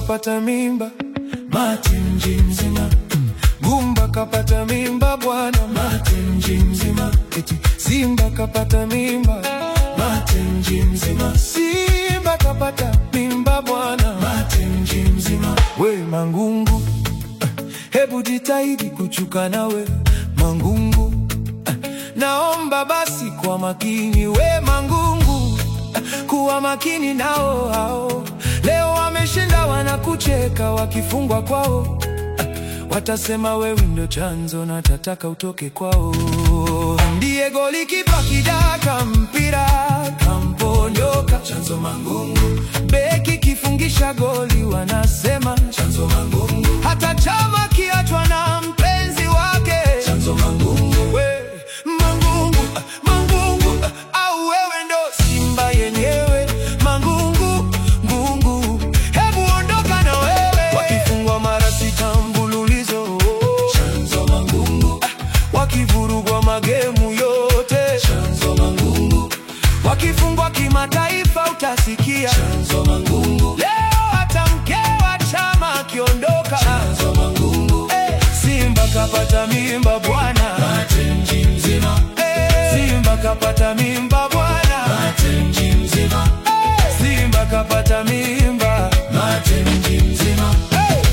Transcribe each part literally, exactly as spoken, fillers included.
kapata mimba, mate mji mzima. Gumba kapata mimba bwana, mate mji mzima. Eti Simba kapata mimba, mate mji mzima. Simba kapata mimba bwana, mate mji mzima. We Mangungu, hebu jitahidi kuchuka nawe Mangungu, naomba basi kwa makini. We Mangungu, kuwa makini nao hao. Leo wameshinda wanakucheka wakifungwa kwao, watasema wewe ndio chanzo na tataka utoke kwao. Ndiye golikipa kidaka mpira kamponyoka, chanzo Mangungu. Beki kifungisha goli wanasema chanzo Mangungu. Hata chama kiachwa na mpenzi wake, chanzo Mangungu. We Mangungu, Mangungu, au wewe ndo Simba yenyewe Mangungu, Ngungu, hebu ondoka na wewe. Wakifungwa mara sita mbululizo, chanzo Mangungu. Wakivurugwa magemu yote, chanzo Mangungu. Wakifungwa kimataifa utasikia chanzo Mangungu. Leo hata mke wa chama akiondoka, chanzo Mangungu. Hey, Simba kapata mimba bwana, mate mji mzima. Hey, Simba kapata mimba bwana, mate mji mzima. Hey, Simba kapata mimba, mate mji mzima. Hey!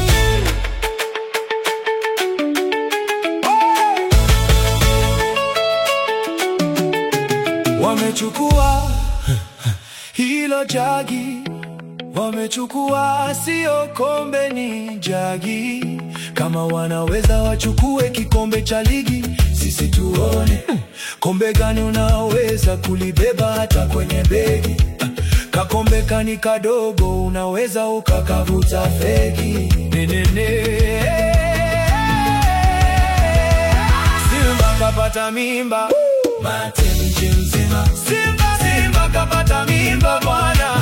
Wamechukua hilo jagi, wamechukua sio kombe ni jagi. Kama wanaweza wachukue kikombe cha ligi, sisi tuone kombe gani unaweza kulibeba hata kwenye begi. Kakombe kani kadogo unaweza ukakavuta fegi. Nenene Simba kapata mimba, mate mji mzima. Simba, Simba kapata mimba bwana,